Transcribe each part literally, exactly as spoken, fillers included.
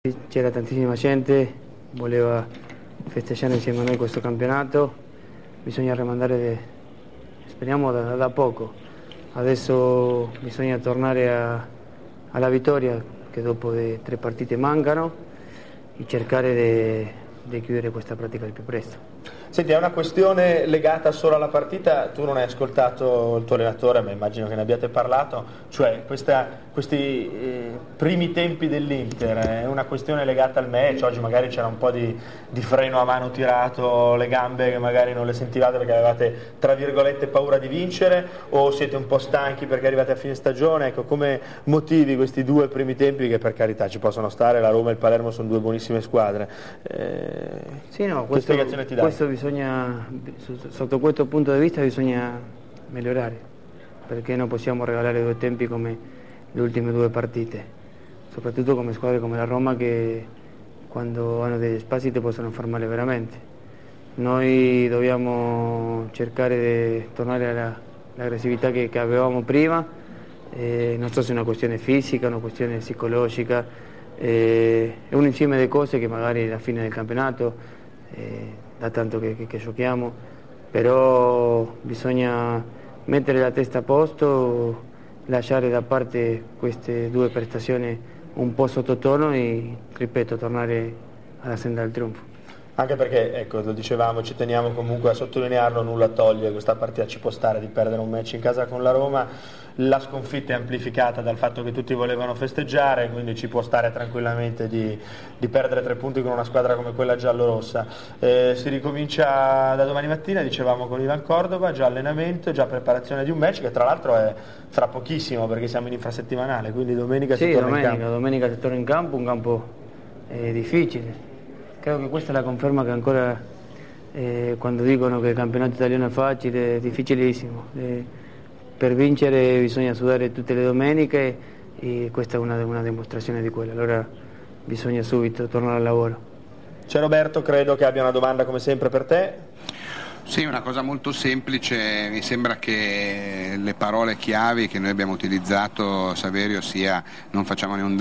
C'era tantissima gente, voleva festeggiare insieme a noi questo campionato, bisogna rimandare, de, speriamo da, da poco. Adesso bisogna tornare a, alla vittoria che dopo de, tre partite mancano e cercare di chiudere questa pratica il più presto. Senti, è una questione legata solo alla partita, tu non hai ascoltato il tuo allenatore, ma immagino che ne abbiate parlato, cioè questa, questi eh, primi tempi dell'Inter, è una questione legata al match, oggi magari c'era un po' di, di freno a mano tirato, le gambe che magari non le sentivate perché avevate tra virgolette paura di vincere, o siete un po' stanchi perché arrivate a fine stagione? Ecco, come motivi questi due primi tempi che per carità ci possono stare, la Roma e il Palermo sono due buonissime squadre, eh, sì, no, che questo, spiegazione ti dai? Questo bisogna, sotto questo punto di vista bisogna migliorare, perché non possiamo regalare due tempi come le ultime due partite, soprattutto come squadre come la Roma che quando hanno degli spazi ti possono far male veramente. Noi dobbiamo cercare di tornare all'aggressività che, che avevamo prima, eh, non so se è una questione fisica, una questione psicologica, eh, è un insieme di cose che magari alla fine del campionato eh, da tanto che, che, che giochiamo, però bisogna mettere la testa a posto, lasciare da parte queste due prestazioni un po' sottotono e, ripeto, tornare alla senda del trionfo. Anche perché, ecco, lo dicevamo, ci teniamo comunque a sottolinearlo, nulla toglie, questa partita ci può stare di perdere un match in casa con la Roma, la sconfitta è amplificata dal fatto che tutti volevano festeggiare, quindi ci può stare tranquillamente di, di perdere tre punti con una squadra come quella giallorossa. Eh, si ricomincia da domani mattina, dicevamo con Ivan Cordova, già allenamento, già preparazione di un match che tra l'altro è fra pochissimo perché siamo in infrasettimanale, quindi domenica sì, si torna domenica, in campo. Domenica si torna in campo, un campo eh, difficile. Credo che questa è la conferma che ancora eh, quando dicono che il campionato italiano è facile, è difficilissimo. Eh, per vincere bisogna sudare tutte le domeniche e questa è una, una dimostrazione di quello. Allora bisogna subito tornare al lavoro. C'è Roberto, credo che abbia una domanda come sempre per te. Sì, una cosa molto semplice, mi sembra che le parole chiavi che noi abbiamo utilizzato, Saverio, sia non facciamone un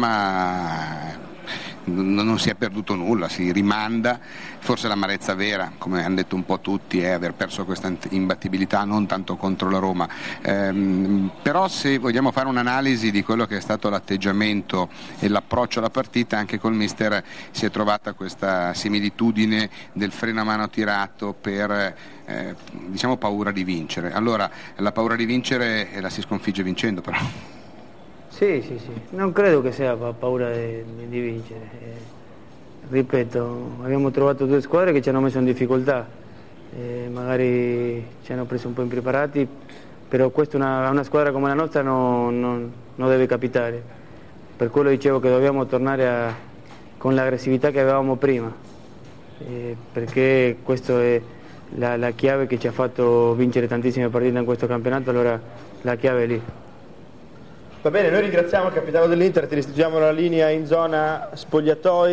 dramma, non si è perduto nulla, si rimanda, forse l'amarezza vera, come hanno detto un po' tutti, è aver perso questa imbattibilità non tanto contro la Roma, ehm, però se vogliamo fare un'analisi di quello che è stato l'atteggiamento e l'approccio alla partita, anche col mister si è trovata questa similitudine del freno a mano tirato per eh, diciamo paura di vincere. Allora la paura di vincere la si sconfigge vincendo, però. Sì, sì, sì, non credo che sia paura di, di vincere. Eh, ripeto, abbiamo trovato due squadre che ci hanno messo in difficoltà, eh, magari ci hanno preso un po' impreparati, però questa una, una squadra come la nostra non, non, non deve capitare. Per quello dicevo che dobbiamo tornare a, con l'aggressività che avevamo prima, eh, perché questa è la, la chiave che ci ha fatto vincere tantissime partite in questo campionato, allora la chiave è lì. Va bene, noi ringraziamo il capitano dell'Inter, ti restituiamo la linea in zona spogliatoi.